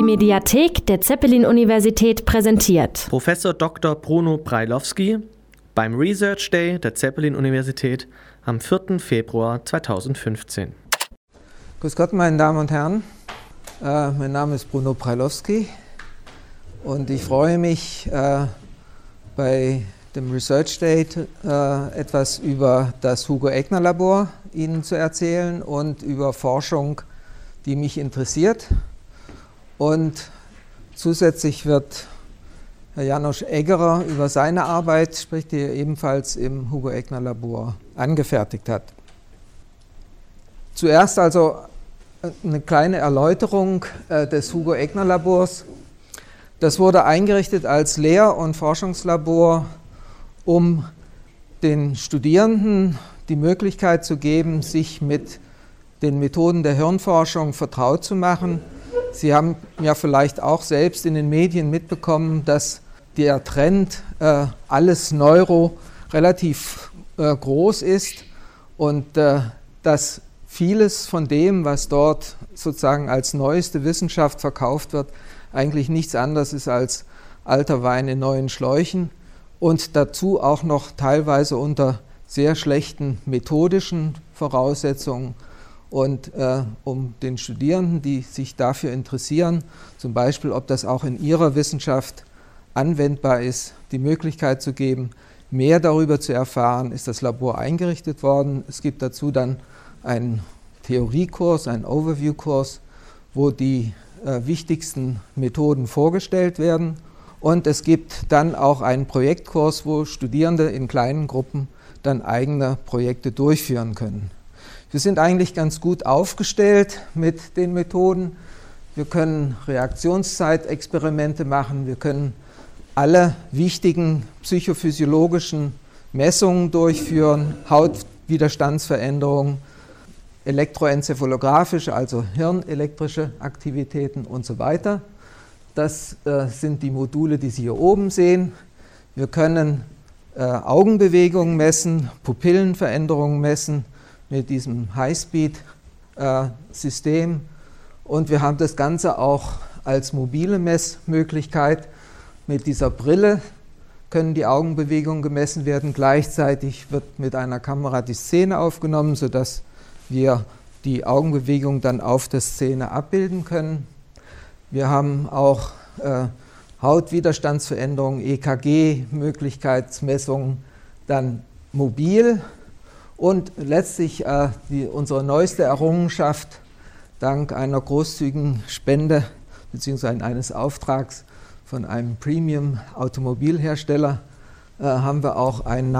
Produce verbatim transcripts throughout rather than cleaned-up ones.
Die Mediathek der Zeppelin-Universität präsentiert Professor Doktor Bruno Brailovsky beim Research Day der Zeppelin-Universität am vierten Februar zweitausendfünfzehn. Grüß Gott, meine Damen und Herren. Äh, mein Name ist Bruno Brailovsky und ich freue mich, äh, bei dem Research Day äh, etwas über das Hugo-Echner-Labor Ihnen zu erzählen und über Forschung, die mich interessiert. Und zusätzlich wird Herr János Eggerer über seine Arbeit spricht, die er ebenfalls im Hugo-Echner-Labor angefertigt hat. Zuerst also eine kleine Erläuterung äh, des Hugo-Echner-Labors. Das wurde eingerichtet als Lehr- und Forschungslabor, um den Studierenden die Möglichkeit zu geben, sich mit den Methoden der Hirnforschung vertraut zu machen. Sie haben ja vielleicht auch selbst in den Medien mitbekommen, dass der Trend äh, alles Neuro relativ äh, groß ist und äh, dass vieles von dem, was dort sozusagen als neueste Wissenschaft verkauft wird, eigentlich nichts anderes ist als alter Wein in neuen Schläuchen und dazu auch noch teilweise unter sehr schlechten methodischen Voraussetzungen. Und äh, um den Studierenden, die sich dafür interessieren, zum Beispiel, ob das auch in ihrer Wissenschaft anwendbar ist, die Möglichkeit zu geben, mehr darüber zu erfahren, ist das Labor eingerichtet worden. Es gibt dazu dann einen Theoriekurs, einen Overview-Kurs, wo die äh, wichtigsten Methoden vorgestellt werden. Und es gibt dann auch einen Projektkurs, wo Studierende in kleinen Gruppen dann eigene Projekte durchführen können. Wir sind eigentlich ganz gut aufgestellt mit den Methoden. Wir können Reaktionszeitexperimente machen, wir können alle wichtigen psychophysiologischen Messungen durchführen, Hautwiderstandsveränderungen, elektroenzephalographische, also hirnelektrische Aktivitäten und so weiter. Das äh, sind die Module, die Sie hier oben sehen. Wir können äh, Augenbewegungen messen, Pupillenveränderungen messen, mit diesem Highspeed-System. Äh, und wir haben das Ganze auch als mobile Messmöglichkeit. Mit dieser Brille können die Augenbewegungen gemessen werden. Gleichzeitig wird mit einer Kamera die Szene aufgenommen, sodass wir die Augenbewegung dann auf der Szene abbilden können. Wir haben auch äh, Hautwiderstandsveränderungen, E K G-Möglichkeitsmessungen, dann mobil. Und letztlich äh, die, unsere neueste Errungenschaft, dank einer großzügigen Spende bzw. eines Auftrags von einem Premium-Automobilhersteller, äh, haben wir auch ein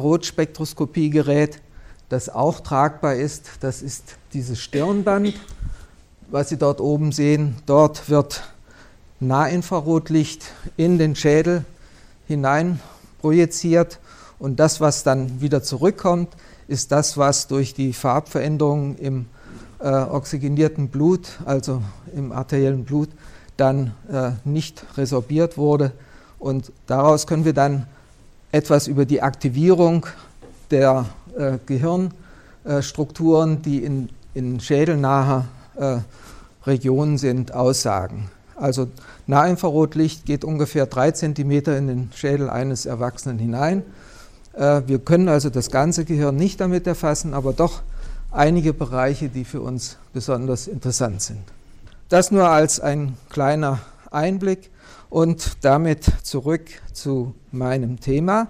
Nahinfrarotspektroskopiegerät, das auch tragbar ist. Das ist dieses Stirnband, was Sie dort oben sehen. Dort wird Nahinfrarotlicht in den Schädel hinein projiziert und das, was dann wieder zurückkommt, ist das, was durch die Farbveränderungen im äh, oxygenierten Blut, also im arteriellen Blut, dann äh, nicht resorbiert wurde. Und daraus können wir dann etwas über die Aktivierung der äh, Gehirnstrukturen, äh, die in, in schädelnaher äh, Regionen sind, aussagen. Also Nahinfrarotlicht geht ungefähr drei Zentimeter in den Schädel eines Erwachsenen hinein. Wir können also das ganze Gehirn nicht damit erfassen, aber doch einige Bereiche, die für uns besonders interessant sind. Das nur als ein kleiner Einblick und damit zurück zu meinem Thema.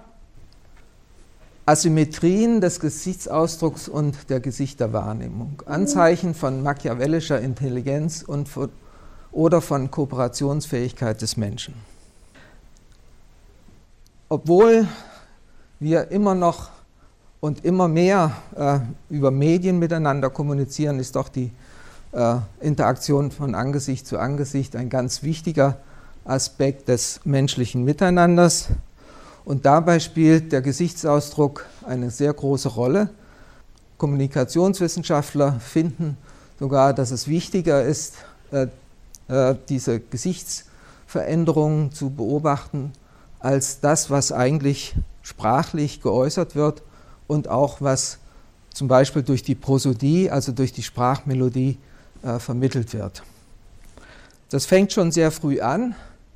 Asymmetrien des Gesichtsausdrucks und der Gesichterwahrnehmung. Anzeichen von machiavellischer Intelligenz und von, oder von Kooperationsfähigkeit des Menschen. Obwohl wir immer noch und immer mehr äh, über Medien miteinander kommunizieren, ist doch die äh, Interaktion von Angesicht zu Angesicht ein ganz wichtiger Aspekt des menschlichen Miteinanders. Und dabei spielt der Gesichtsausdruck eine sehr große Rolle. Kommunikationswissenschaftler finden sogar, dass es wichtiger ist, äh, äh, diese Gesichtsveränderungen zu beobachten, als das, was eigentlich sprachlich geäußert wird und auch was zum Beispiel durch die Prosodie, also durch die Sprachmelodie, äh, vermittelt wird. Das fängt schon sehr früh an,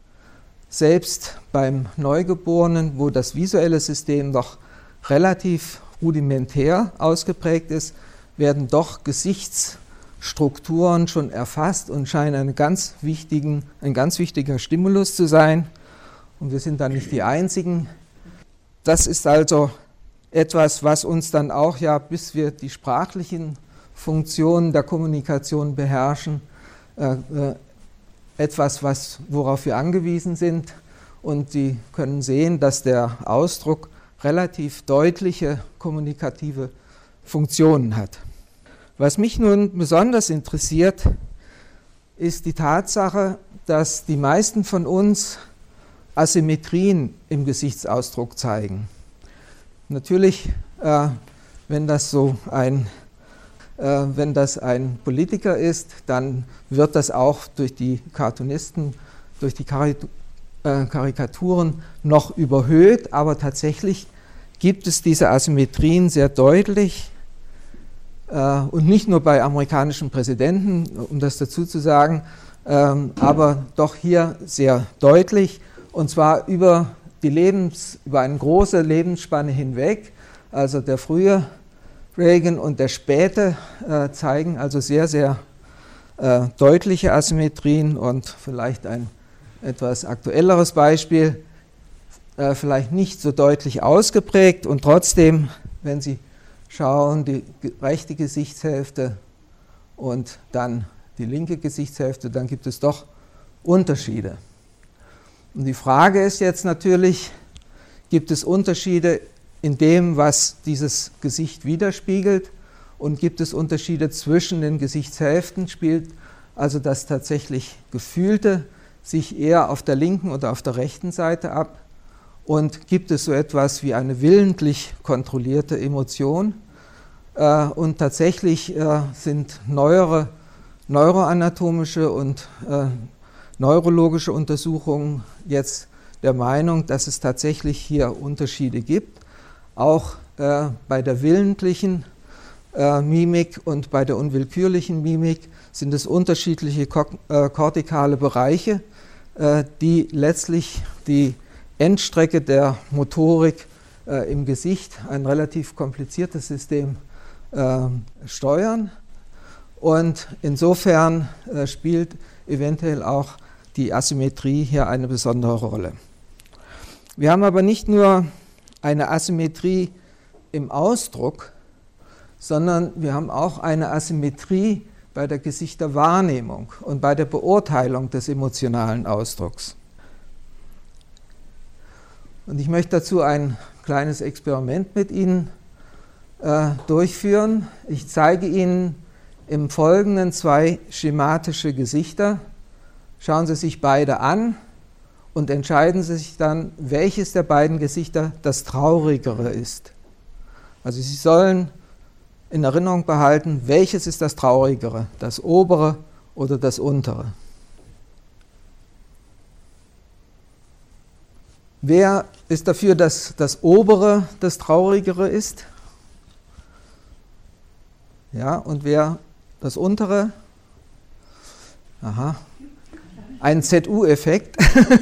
selbst beim Neugeborenen, wo das visuelle System noch relativ rudimentär ausgeprägt ist, werden doch Gesichtsstrukturen schon erfasst und scheinen eine ganz wichtigen, ein ganz wichtiger Stimulus zu sein. Und wir sind da nicht die Einzigen. Das ist also etwas, was uns dann auch, ja, bis wir die sprachlichen Funktionen der Kommunikation beherrschen, äh, äh, etwas, was, worauf wir angewiesen sind. Und Sie können sehen, dass der Ausdruck relativ deutliche kommunikative Funktionen hat. Was mich nun besonders interessiert, ist die Tatsache, dass die meisten von uns Asymmetrien im Gesichtsausdruck zeigen. Natürlich, äh, wenn das so ein, äh, wenn das ein Politiker ist, dann wird das auch durch die Cartoonisten, durch die Karik- äh, Karikaturen noch überhöht, aber tatsächlich gibt es diese Asymmetrien sehr deutlich äh, und nicht nur bei amerikanischen Präsidenten, um das dazu zu sagen, ähm, aber doch hier sehr deutlich, und zwar über die Lebens, über eine große Lebensspanne hinweg. Also der frühe Reagan und der späte äh, zeigen also sehr, sehr äh, deutliche Asymmetrien. Und vielleicht ein etwas aktuelleres Beispiel, äh, vielleicht nicht so deutlich ausgeprägt und trotzdem, wenn Sie schauen, die rechte Gesichtshälfte und dann die linke Gesichtshälfte, dann gibt es doch Unterschiede. Und die Frage ist jetzt natürlich, gibt es Unterschiede in dem, was dieses Gesicht widerspiegelt, und gibt es Unterschiede zwischen den Gesichtshälften, spielt also das tatsächlich Gefühlte sich eher auf der linken oder auf der rechten Seite ab, und gibt es so etwas wie eine willentlich kontrollierte Emotion, äh, und tatsächlich äh, sind neuere neuroanatomische und äh, neurologische Untersuchungen jetzt der Meinung, dass es tatsächlich hier Unterschiede gibt, auch äh, bei der willentlichen äh, Mimik und bei der unwillkürlichen Mimik sind es unterschiedliche ko- äh, kortikale Bereiche, äh, die letztlich die Endstrecke der Motorik äh, im Gesicht, ein relativ kompliziertes System, äh, steuern. Und insofern äh, spielt eventuell auch die Asymmetrie hier eine besondere Rolle. Wir haben aber nicht nur eine Asymmetrie im Ausdruck, sondern wir haben auch eine Asymmetrie bei der Gesichterwahrnehmung und bei der Beurteilung des emotionalen Ausdrucks. Und ich möchte dazu ein kleines Experiment mit Ihnen äh, durchführen. Ich zeige Ihnen im Folgenden zwei schematische Gesichter. Schauen Sie sich beide an und entscheiden Sie sich dann, welches der beiden Gesichter das traurigere ist. Also Sie sollen in Erinnerung behalten, welches ist das traurigere, das obere oder das untere. Wer ist dafür, dass das obere das traurigere ist? Ja, und wer das untere? Aha. Ein Z U-Effekt.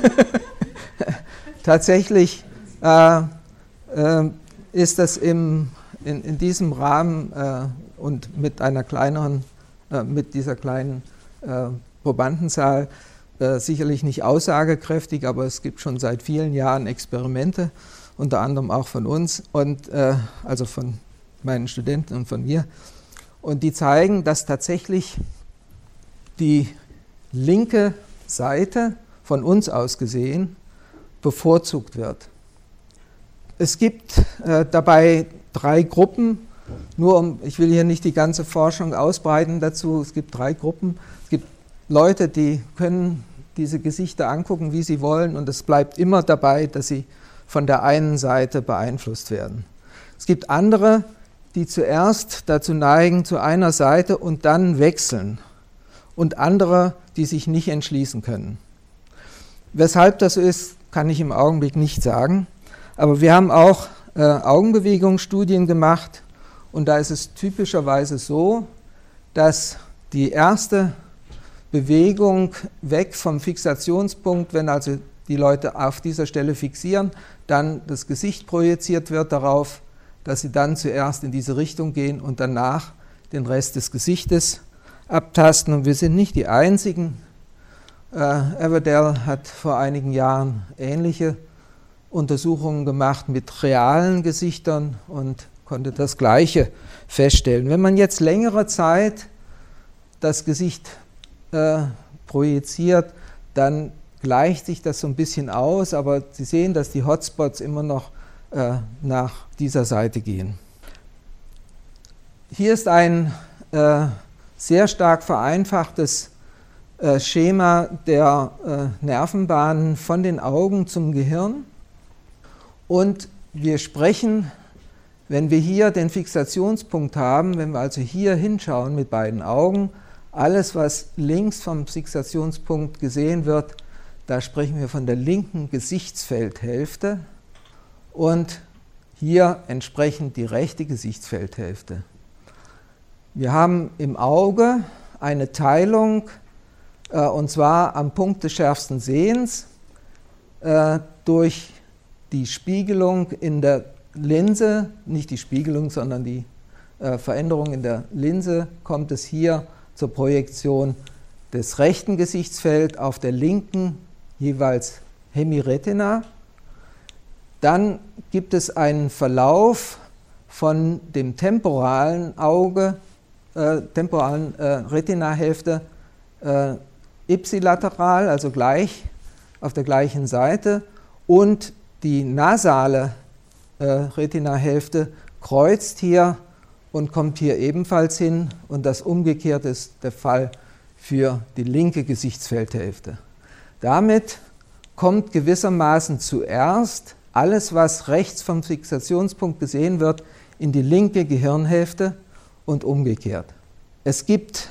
Tatsächlich äh, äh, ist das im, in, in diesem Rahmen äh, und mit einer kleineren, äh, mit dieser kleinen äh, Probandenzahl äh, sicherlich nicht aussagekräftig, aber es gibt schon seit vielen Jahren Experimente, unter anderem auch von uns und äh, also von meinen Studenten und von mir, und die zeigen, dass tatsächlich die linke Seite von uns aus gesehen bevorzugt wird. Es gibt äh, dabei drei Gruppen, nur um, ich will hier nicht die ganze Forschung ausbreiten dazu, es gibt drei Gruppen. Es gibt Leute, die können diese Gesichter angucken, wie sie wollen, und es bleibt immer dabei, dass sie von der einen Seite beeinflusst werden. Es gibt andere, die zuerst dazu neigen, zu einer Seite und dann wechseln, und andere, die sich nicht entschließen können. Weshalb das so ist, kann ich im Augenblick nicht sagen, aber wir haben auch äh, Augenbewegungsstudien gemacht, und da ist es typischerweise so, dass die erste Bewegung weg vom Fixationspunkt, wenn also die Leute auf dieser Stelle fixieren, dann das Gesicht projiziert wird darauf, dass sie dann zuerst in diese Richtung gehen und danach den Rest des Gesichtes abtasten. Und wir sind nicht die Einzigen. Äh, Everdell hat vor einigen Jahren ähnliche Untersuchungen gemacht mit realen Gesichtern und konnte das Gleiche feststellen. Wenn man jetzt längere Zeit das Gesicht äh, projiziert, dann gleicht sich das so ein bisschen aus, aber Sie sehen, dass die Hotspots immer noch äh, nach dieser Seite gehen. Hier ist ein äh, sehr stark vereinfachtes äh, Schema der äh, Nervenbahnen von den Augen zum Gehirn. Und wir sprechen, wenn wir hier den Fixationspunkt haben, wenn wir also hier hinschauen mit beiden Augen, alles, was links vom Fixationspunkt gesehen wird, da sprechen wir von der linken Gesichtsfeldhälfte und hier entsprechend die rechte Gesichtsfeldhälfte. Wir haben im Auge eine Teilung, äh, und zwar am Punkt des schärfsten Sehens, äh, durch die Spiegelung in der Linse, nicht die Spiegelung, sondern die äh, Veränderung in der Linse, kommt es hier zur Projektion des rechten Gesichtsfelds auf der linken jeweils Hemiretina. Dann gibt es einen Verlauf von dem temporalen Auge, äh, temporalen äh, Retinahälfte äh, ipsilateral, also gleich auf der gleichen Seite, und die nasale äh, Retinahälfte kreuzt hier und kommt hier ebenfalls hin, und das Umgekehrte ist der Fall für die linke Gesichtsfeldhälfte. Damit kommt gewissermaßen zuerst alles, was rechts vom Fixationspunkt gesehen wird, in die linke Gehirnhälfte und umgekehrt. Es gibt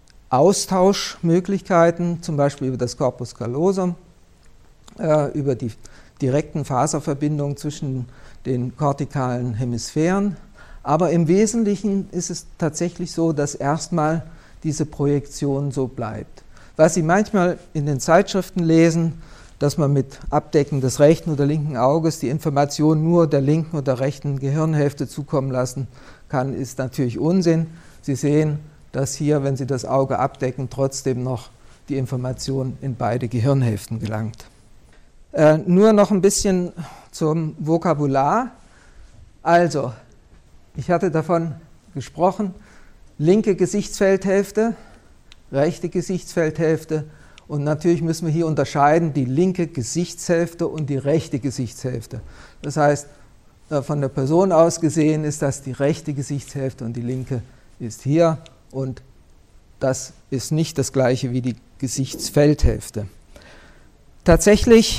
Austauschmöglichkeiten, zum Beispiel über das Corpus callosum, äh, über die direkten Faserverbindungen zwischen den kortikalen Hemisphären. Aber im Wesentlichen ist es tatsächlich so, dass erstmal diese Projektion so bleibt. Was Sie manchmal in den Zeitschriften lesen, dass man mit Abdecken des rechten oder linken Auges die Information nur der linken oder rechten Gehirnhälfte zukommen lassen kann, ist natürlich Unsinn. Sie sehen, dass hier, wenn Sie das Auge abdecken, trotzdem noch die Information in beide Gehirnhälften gelangt. Äh, nur noch ein bisschen zum Vokabular. Also, ich hatte davon gesprochen, linke Gesichtsfeldhälfte, rechte Gesichtsfeldhälfte, und natürlich müssen wir hier unterscheiden die linke Gesichtshälfte und die rechte Gesichtshälfte. Das heißt, von der Person aus gesehen ist das die rechte Gesichtshälfte und die linke ist hier, und das ist nicht das gleiche wie die Gesichtsfeldhälfte. Tatsächlich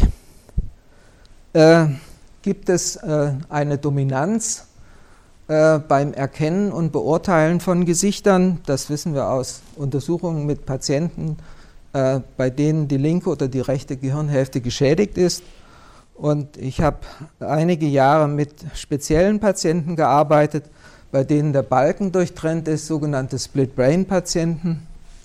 äh, gibt es äh, eine Dominanz äh, beim Erkennen und Beurteilen von Gesichtern. Das wissen wir aus Untersuchungen mit Patienten, äh, bei denen die linke oder die rechte Gehirnhälfte geschädigt ist. Und ich habe einige Jahre mit speziellen Patienten gearbeitet, bei denen der Balken durchtrennt ist, sogenannte Split-Brain-Patienten.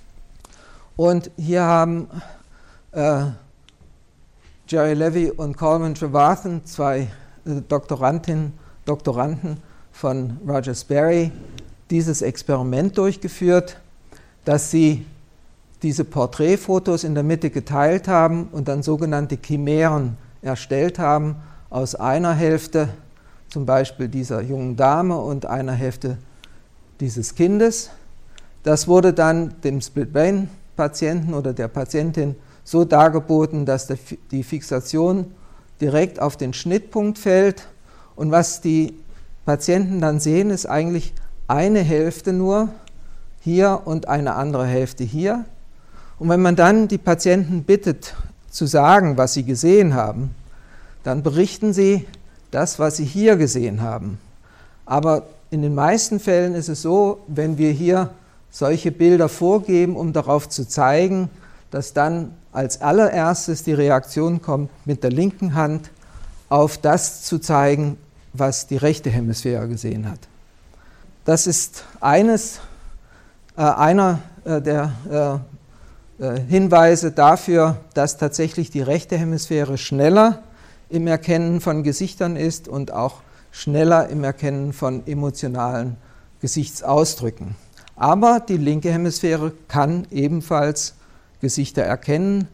Und hier haben äh, Jerry Levy und Coleman Trevathan, zwei äh, Doktorandinnen, Doktoranden von Roger Sperry, dieses Experiment durchgeführt, dass sie diese Porträtfotos in der Mitte geteilt haben und dann sogenannte Chimären erstellt haben aus einer Hälfte, zum Beispiel dieser jungen Dame, und einer Hälfte dieses Kindes. Das wurde dann dem Split-Brain-Patienten oder der Patientin so dargeboten, dass der, die Fixation direkt auf den Schnittpunkt fällt, und was die Patienten dann sehen, ist eigentlich eine Hälfte nur hier und eine andere Hälfte hier. Und wenn man dann die Patienten bittet, zu sagen, was sie gesehen haben, dann berichten sie das, was sie hier gesehen haben. Aber in den meisten Fällen ist es so, wenn wir hier solche Bilder vorgeben, um darauf zu zeigen, dass dann als allererstes die Reaktion kommt, mit der linken Hand auf das zu zeigen, was die rechte Hemisphäre gesehen hat. Das ist eines, äh, einer äh, der äh, äh, Hinweise dafür, dass tatsächlich die rechte Hemisphäre schneller im Erkennen von Gesichtern ist und auch schneller im Erkennen von emotionalen Gesichtsausdrücken. Aber die linke Hemisphäre kann ebenfalls Gesichter erkennen.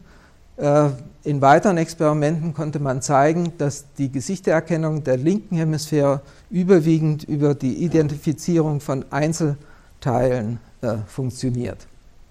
In weiteren Experimenten konnte man zeigen, dass die Gesichtererkennung der linken Hemisphäre überwiegend über die Identifizierung von Einzelteilen äh, funktioniert.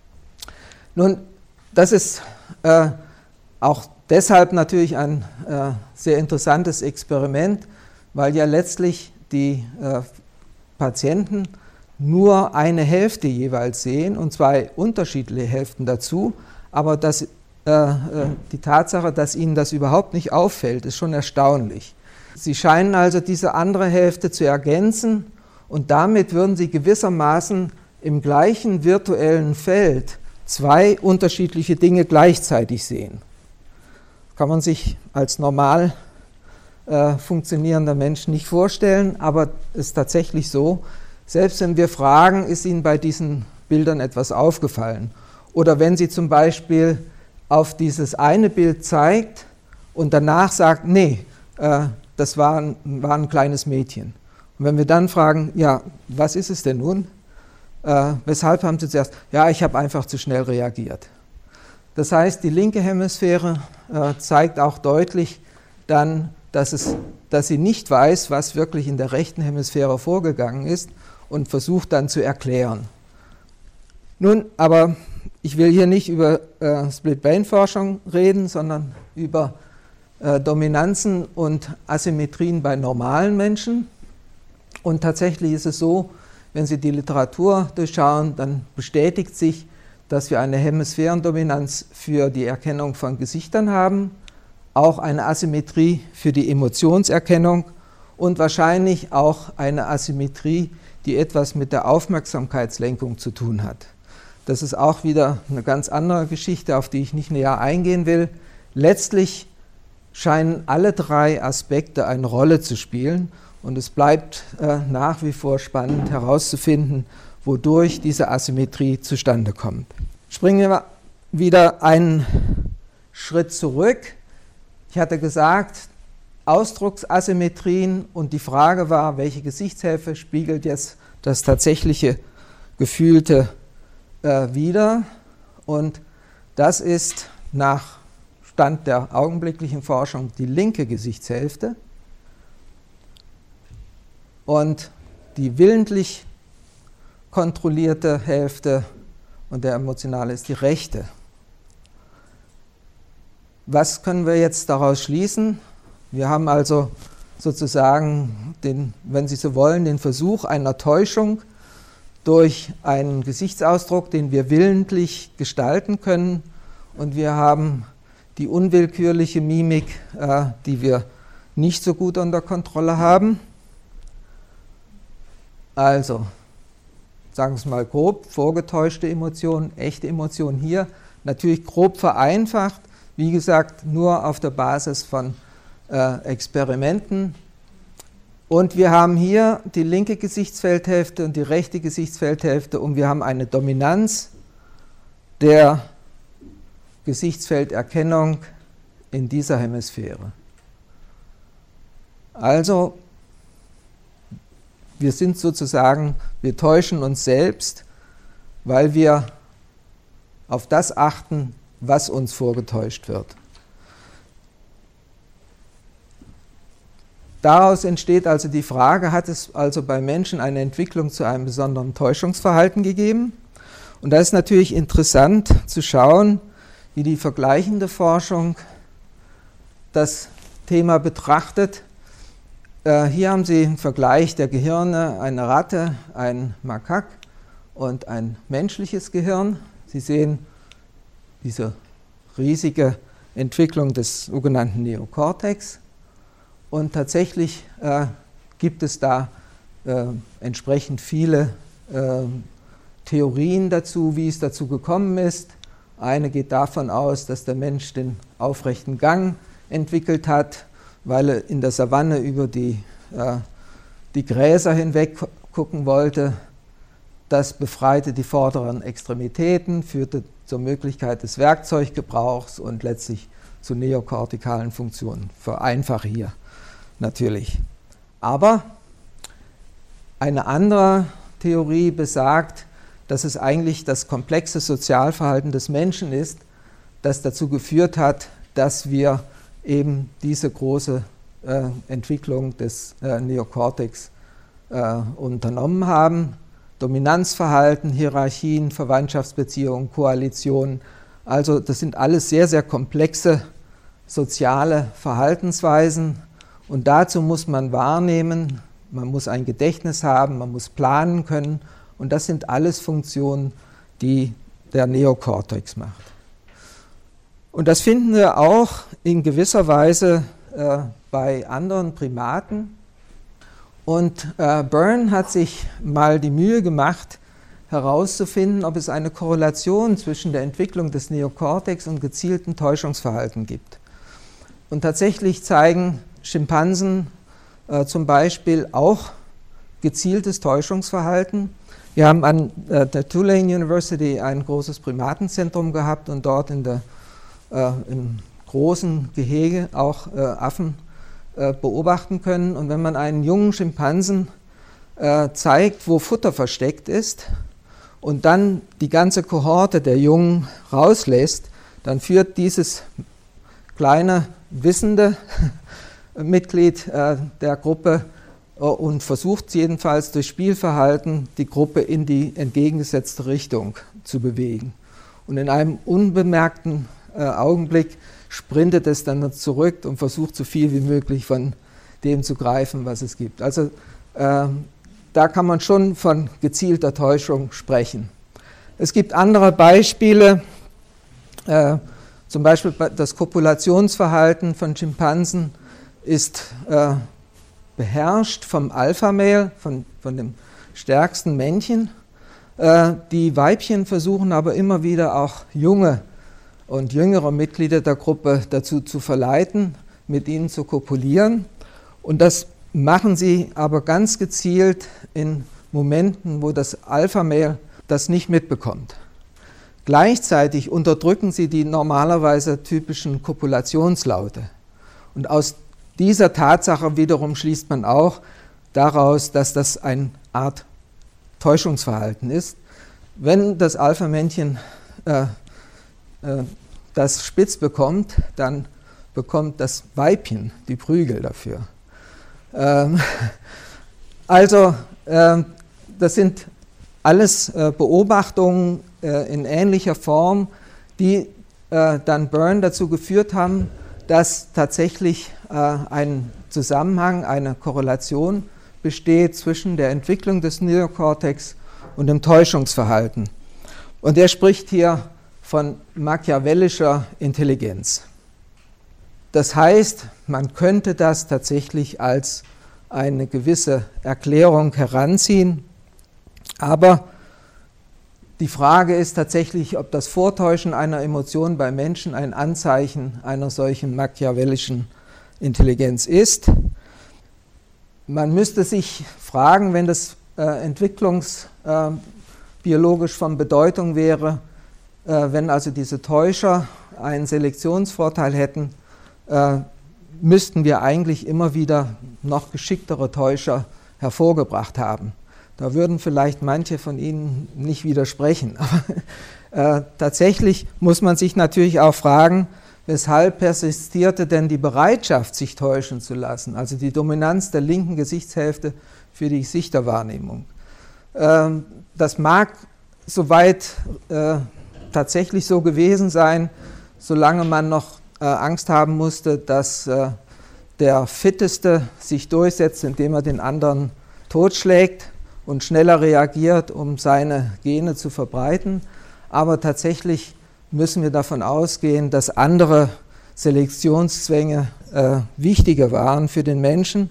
Nun, das ist äh, auch deshalb natürlich ein äh, sehr interessantes Experiment, weil ja letztlich die äh, Patienten nur eine Hälfte jeweils sehen und zwei unterschiedliche Hälften dazu, aber das, äh, äh, die Tatsache, dass ihnen das überhaupt nicht auffällt, ist schon erstaunlich. Sie scheinen also diese andere Hälfte zu ergänzen und damit würden sie gewissermaßen im gleichen virtuellen Feld zwei unterschiedliche Dinge gleichzeitig sehen. Kann man sich als normal äh, funktionierender Mensch nicht vorstellen, aber es ist tatsächlich so. Selbst wenn wir fragen, ist Ihnen bei diesen Bildern etwas aufgefallen? Oder wenn Sie zum Beispiel auf dieses eine Bild zeigt und danach sagt, nee, äh, das war ein, war ein kleines Mädchen. Und wenn wir dann fragen, ja, was ist es denn nun? Äh, weshalb haben Sie zuerst? Ja, ich habe einfach zu schnell reagiert. Das heißt, die linke Hemisphäre äh, zeigt auch deutlich dann, dass, es, dass sie nicht weiß, was wirklich in der rechten Hemisphäre vorgegangen ist, und versucht dann zu erklären. Nun, aber ich will hier nicht über äh, Split-Brain-Forschung reden, sondern über äh, Dominanzen und Asymmetrien bei normalen Menschen. Und tatsächlich ist es so, wenn Sie die Literatur durchschauen, dann bestätigt sich, dass wir eine Hemisphärendominanz für die Erkennung von Gesichtern haben, auch eine Asymmetrie für die Emotionserkennung und wahrscheinlich auch eine Asymmetrie, die etwas mit der Aufmerksamkeitslenkung zu tun hat. Das ist auch wieder eine ganz andere Geschichte, auf die ich nicht näher eingehen will. Letztlich scheinen alle drei Aspekte eine Rolle zu spielen und es bleibt äh, nach wie vor spannend herauszufinden, wodurch diese Asymmetrie zustande kommt. Springen wir wieder einen Schritt zurück. Ich hatte gesagt, Ausdrucksasymmetrien und die Frage war, welche Gesichtshälfte spiegelt jetzt das tatsächliche Gefühlte äh, wider. Und das ist nach Stand der augenblicklichen Forschung die linke Gesichtshälfte. Und die willentlich kontrollierte Hälfte und der emotionale ist die rechte. Was können wir jetzt daraus schließen? Wir haben also sozusagen, den, wenn Sie so wollen, den Versuch einer Täuschung durch einen Gesichtsausdruck, den wir willentlich gestalten können. Und wir haben die unwillkürliche Mimik, äh, die wir nicht so gut unter Kontrolle haben. Also, sagen wir es mal grob, vorgetäuschte Emotionen, echte Emotionen hier, natürlich grob vereinfacht, wie gesagt, nur auf der Basis von Äh, Experimenten. Und wir haben hier die linke Gesichtsfeldhälfte und die rechte Gesichtsfeldhälfte und wir haben eine Dominanz der Gesichtsfelderkennung in dieser Hemisphäre. Also, wir sind sozusagen, wir täuschen uns selbst, weil wir auf das achten, was uns vorgetäuscht wird. Daraus entsteht also die Frage, hat es also bei Menschen eine Entwicklung zu einem besonderen Täuschungsverhalten gegeben? Und da ist natürlich interessant zu schauen, wie die vergleichende Forschung das Thema betrachtet. Äh, hier haben Sie einen Vergleich der Gehirne, eine Ratte, ein Makak und ein menschliches Gehirn. Sie sehen diese riesige Entwicklung des sogenannten Neokortex. Und tatsächlich äh, gibt es da äh, entsprechend viele äh, Theorien dazu, wie es dazu gekommen ist. Eine geht davon aus, dass der Mensch den aufrechten Gang entwickelt hat, weil er in der Savanne über die, äh, die Gräser hinweg gucken wollte. Das befreite die vorderen Extremitäten, führte zur Möglichkeit des Werkzeuggebrauchs und letztlich zu neokortikalen Funktionen. Vereinfache hier natürlich. Aber eine andere Theorie besagt, dass es eigentlich das komplexe Sozialverhalten des Menschen ist, das dazu geführt hat, dass wir eben diese große äh, Entwicklung des äh, Neokortex äh, unternommen haben. Dominanzverhalten, Hierarchien, Verwandtschaftsbeziehungen, Koalitionen. Also das sind alles sehr, sehr komplexe soziale Verhaltensweisen. Und dazu muss man wahrnehmen, man muss ein Gedächtnis haben, man muss planen können. Und das sind alles Funktionen, die der Neokortex macht. Und das finden wir auch in gewisser Weise äh, bei anderen Primaten. Und äh, Byrne hat sich mal die Mühe gemacht, herauszufinden, ob es eine Korrelation zwischen der Entwicklung des Neokortex und gezielten Täuschungsverhalten gibt. Und tatsächlich zeigen Schimpansen äh, zum Beispiel auch gezieltes Täuschungsverhalten. Wir haben an äh, der Tulane University ein großes Primatenzentrum gehabt und dort in der, äh, im großen Gehege auch äh, Affen äh, beobachten können. Und wenn man einen jungen Schimpansen äh, zeigt, wo Futter versteckt ist und dann die ganze Kohorte der Jungen rauslässt, dann führt dieses kleine, wissende Mitglied äh, der Gruppe äh, und versucht jedenfalls durch Spielverhalten die Gruppe in die entgegengesetzte Richtung zu bewegen. Und in einem unbemerkten äh, Augenblick sprintet es dann zurück und versucht so viel wie möglich von dem zu greifen, was es gibt. Also äh, da kann man schon von gezielter Täuschung sprechen. Es gibt andere Beispiele, äh, zum Beispiel das Kopulationsverhalten von Schimpansen ist äh, beherrscht vom Alpha-Male, von, von dem stärksten Männchen. Äh, die Weibchen versuchen aber immer wieder auch junge und jüngere Mitglieder der Gruppe dazu zu verleiten, mit ihnen zu kopulieren. Und das machen sie aber ganz gezielt in Momenten, wo das Alpha-Male das nicht mitbekommt. Gleichzeitig unterdrücken sie die normalerweise typischen Kopulationslaute. Und aus dieser Tatsache wiederum schließt man auch daraus, dass das eine Art Täuschungsverhalten ist. Wenn das Alpha-Männchen äh, äh, das spitz bekommt, dann bekommt das Weibchen die Prügel dafür. Ähm, also äh, das sind alles äh, Beobachtungen äh, in ähnlicher Form, die äh, dann Byrne dazu geführt haben, dass tatsächlich äh, ein Zusammenhang, eine Korrelation besteht zwischen der Entwicklung des Neokortex und dem Täuschungsverhalten. Und er spricht hier von machiavellischer Intelligenz. Das heißt, man könnte das tatsächlich als eine gewisse Erklärung heranziehen, aber die Frage ist tatsächlich, ob das Vortäuschen einer Emotion bei Menschen ein Anzeichen einer solchen machiavellischen Intelligenz ist. Man müsste sich fragen, wenn das äh, entwicklungsbiologisch äh, von Bedeutung wäre, äh, wenn also diese Täuscher einen Selektionsvorteil hätten, äh, müssten wir eigentlich immer wieder noch geschicktere Täuscher hervorgebracht haben. Da würden vielleicht manche von Ihnen nicht widersprechen. Aber äh, tatsächlich muss man sich natürlich auch fragen, weshalb persistierte denn die Bereitschaft, sich täuschen zu lassen, also die Dominanz der linken Gesichtshälfte für die Gesichterwahrnehmung. Ähm, das mag soweit äh, tatsächlich so gewesen sein, solange man noch äh, Angst haben musste, dass äh, der Fitteste sich durchsetzt, indem er den anderen totschlägt und schneller reagiert, um seine Gene zu verbreiten. Aber tatsächlich müssen wir davon ausgehen, dass andere Selektionszwänge äh, wichtiger waren für den Menschen.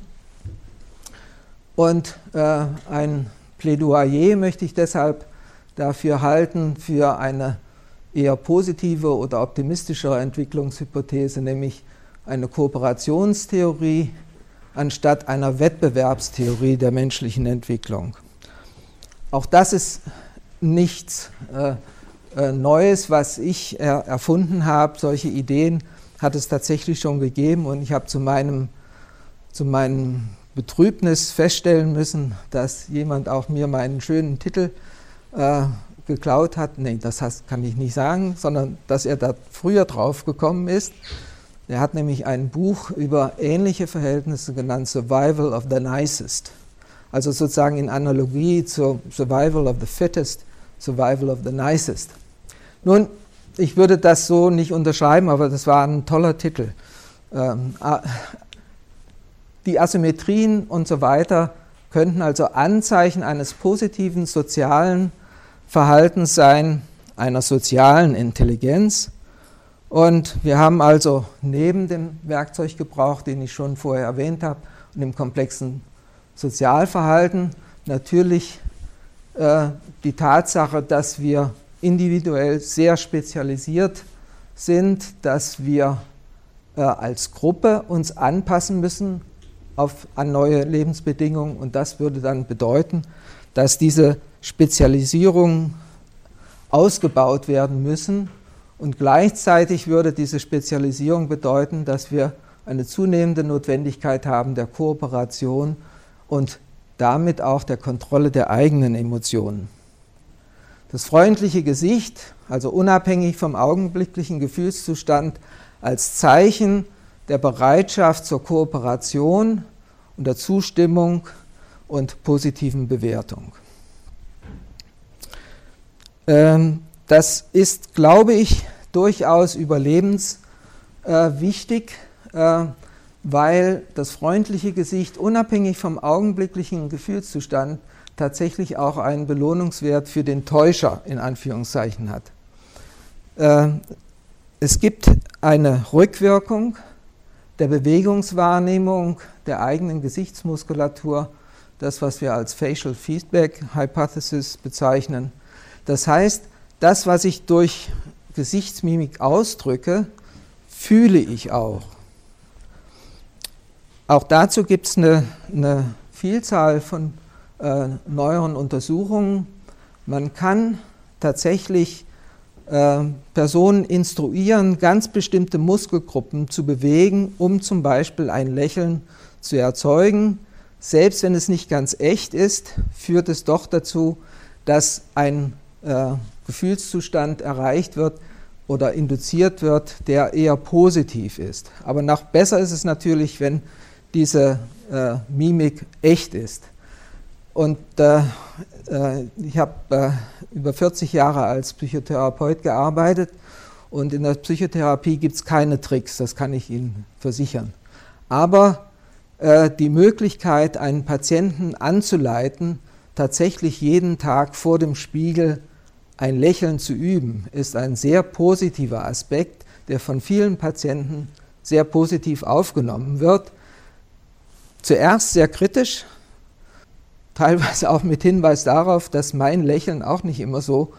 Und äh, ein Plädoyer möchte ich deshalb dafür halten, für eine eher positive oder optimistischere Entwicklungshypothese, nämlich eine Kooperationstheorie anstatt einer Wettbewerbstheorie der menschlichen Entwicklung. Auch das ist nichts äh, äh, Neues, was ich er, erfunden habe. Solche Ideen hat es tatsächlich schon gegeben und ich habe zu meinem, zu meinem Betrübnis feststellen müssen, dass jemand auch mir meinen schönen Titel äh, geklaut hat. Nein, das heißt, kann ich nicht sagen, sondern dass er da früher drauf gekommen ist. Er hat nämlich ein Buch über ähnliche Verhältnisse genannt, Survival of the Nicest. Also sozusagen in Analogie zur Survival of the Fittest, Survival of the Nicest. Nun, ich würde das so nicht unterschreiben, aber das war ein toller Titel. Ähm, die Asymmetrien und so weiter könnten also Anzeichen eines positiven sozialen Verhaltens sein, einer sozialen Intelligenz. Und wir haben also neben dem Werkzeuggebrauch, den ich schon vorher erwähnt habe, und dem komplexen Sozialverhalten natürlich äh, die Tatsache, dass wir individuell sehr spezialisiert sind, dass wir äh, als Gruppe uns anpassen müssen auf, an neue Lebensbedingungen. Und das würde dann bedeuten, dass diese Spezialisierungen ausgebaut werden müssen. Und gleichzeitig würde diese Spezialisierung bedeuten, dass wir eine zunehmende Notwendigkeit haben der Kooperation und damit auch der Kontrolle der eigenen Emotionen. Das freundliche Gesicht, also unabhängig vom augenblicklichen Gefühlszustand, als Zeichen der Bereitschaft zur Kooperation und der Zustimmung und positiven Bewertung. Ähm, das ist, glaube ich, durchaus überlebenswichtig, äh, äh, weil das freundliche Gesicht unabhängig vom augenblicklichen Gefühlszustand tatsächlich auch einen Belohnungswert für den Täuscher in Anführungszeichen hat. Äh, es gibt eine Rückwirkung der Bewegungswahrnehmung der eigenen Gesichtsmuskulatur, das, was wir als Facial Feedback Hypothesis bezeichnen. Das heißt, das, was ich durch Gesichtsmimik ausdrücke, fühle ich auch. Auch dazu gibt es eine, eine Vielzahl von äh, neueren Untersuchungen. Man kann tatsächlich äh, Personen instruieren, ganz bestimmte Muskelgruppen zu bewegen, um zum Beispiel ein Lächeln zu erzeugen. Selbst wenn es nicht ganz echt ist, führt es doch dazu, dass ein äh, Gefühlszustand erreicht wird oder induziert wird, der eher positiv ist. Aber noch besser ist es natürlich, wenn diese äh, Mimik echt ist. Und äh, äh, ich habe äh, über vierzig Jahre als Psychotherapeut gearbeitet und in der Psychotherapie gibt es keine Tricks, das kann ich Ihnen versichern. Aber äh, die Möglichkeit, einen Patienten anzuleiten, tatsächlich jeden Tag vor dem Spiegel ein Lächeln zu üben, ist ein sehr positiver Aspekt, der von vielen Patienten sehr positiv aufgenommen wird. Zuerst sehr kritisch, teilweise auch mit Hinweis darauf, dass mein Lächeln auch nicht immer so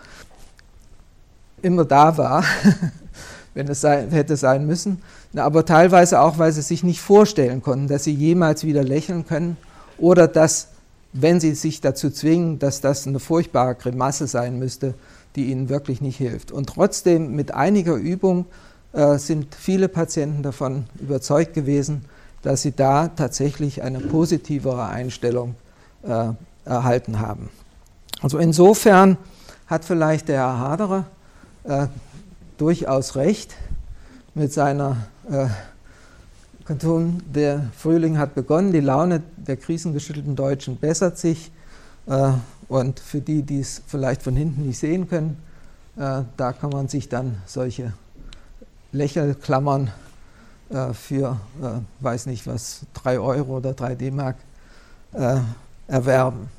immer da war, wenn es sein, hätte sein müssen, aber teilweise auch, weil sie sich nicht vorstellen konnten, dass sie jemals wieder lächeln können oder dass, wenn sie sich dazu zwingen, dass das eine furchtbare Grimasse sein müsste, die ihnen wirklich nicht hilft. Und trotzdem mit einiger Übung äh, sind viele Patienten davon überzeugt gewesen, dass sie da tatsächlich eine positivere Einstellung äh, erhalten haben. Also insofern hat vielleicht der Herr Haderer äh, durchaus recht mit seiner äh, Kanton, der Frühling hat begonnen, die Laune der krisengeschüttelten Deutschen bessert sich äh, und für die, die es vielleicht von hinten nicht sehen können, äh, da kann man sich dann solche Lächelklammern äh, für, äh, weiß nicht was, drei Euro oder drei D-Mark äh, erwerben.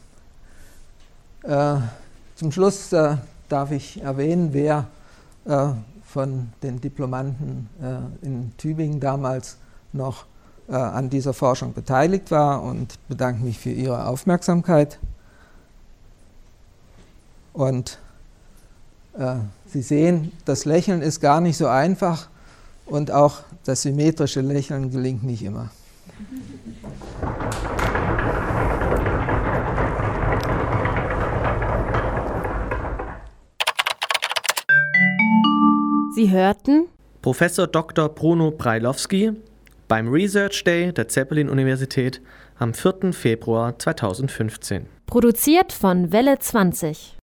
Äh, zum Schluss äh, darf ich erwähnen, wer äh, von den Diplomanten äh, in Tübingen damals noch äh, an dieser Forschung beteiligt war und bedanke mich für Ihre Aufmerksamkeit. Und äh, Sie sehen, das Lächeln ist gar nicht so einfach und auch das symmetrische Lächeln gelingt nicht immer. Sie hörten Professor Doktor Bruno Brailovsky beim Research Day der Zeppelin-Universität am vierten Februar zweitausendfünfzehn. Produziert von Welle zwanzig.